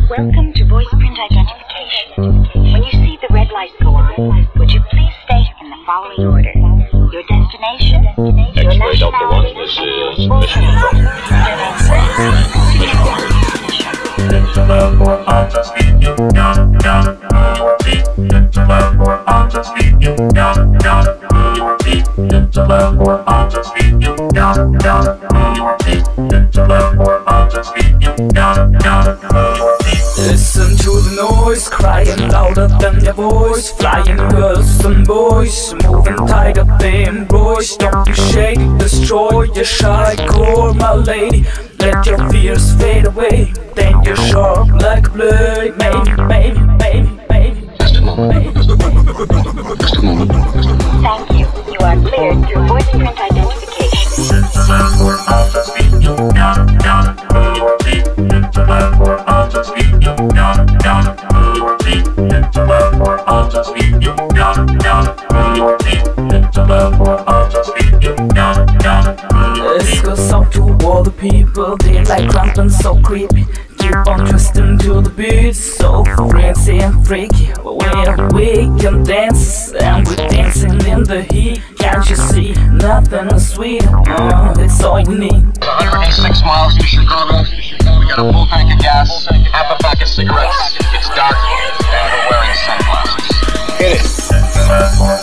Welcome to voice print identification. When you see the red light go on, would you please state in the following order your destination, your X-ray Delta 1, nationality, this and your is full Mission name. Listen to the noise, crying louder than their voice. Flying girls and boys, moving tighter than boys. Don't be shady, destroy your shy core, my lady. Let your fears fade away, then you're sharp like a blade. Maybe. Just a moment. Just a moment. Thank you. You are cleared through voice print identification. This goes out to all the people, they like cramping so creepy. Keep on twisting to the beat, so frenzy and freaky. We can dance, and we're dancing in the heat. Can't you see, nothing is sweet, it's all you need. 106 miles from Chicago. We got a full tank of gas, half a pack of cigarettes. It's dark, and we're wearing sunglasses. Hit it.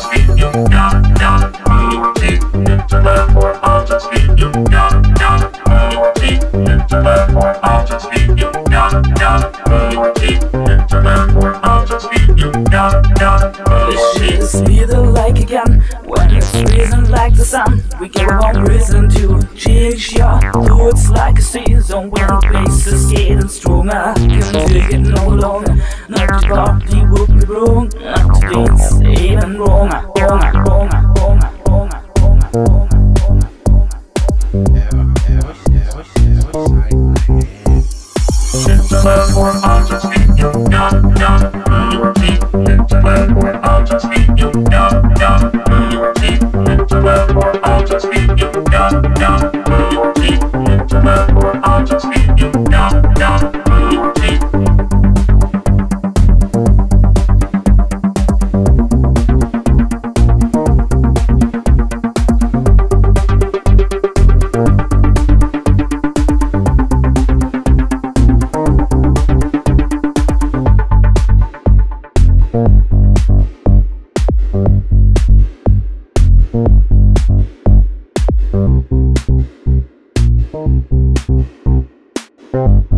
This shit is either like again when it's risen like the sun. We give one reason to change your thoughts like a season when the bass is getting stronger. Can't take it no longer. Not to party would be wrong. Not to dance even wronger. Thank you.